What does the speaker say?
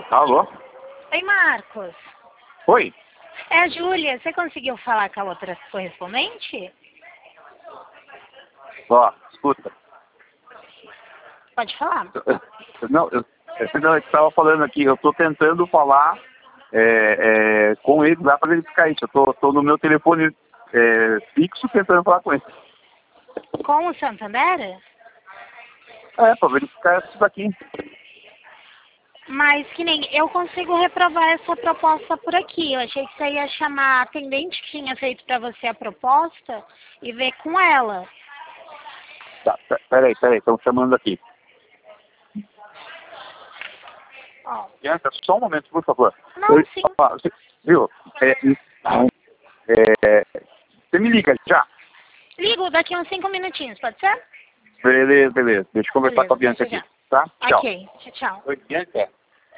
Alô? Oi, Marcos. Oi? É a Júlia. Você conseguiu falar com a outra correspondente? Ó, escuta. Pode falar. Não, eu estava falando aqui, eu estou tentando falar com ele lá para verificar isso. Eu tô no meu telefone fixo tentando falar com ele. Com o Santander? Para verificar isso daqui. Mas que nem eu consigo reprovar essa proposta por aqui. Eu achei que você ia chamar a atendente que tinha feito para você a proposta e ver com ela. Tá, peraí, estão chamando aqui. Ó. Bianca, só um momento, por favor. Não, sim. Viu? Você me liga já? Ligo daqui uns 5 minutinhos, pode ser? Beleza. Deixa eu conversar Beleza, com a Bianca até aqui. já. Tá? Tchau. Ok, tchau. Oi, Bianca.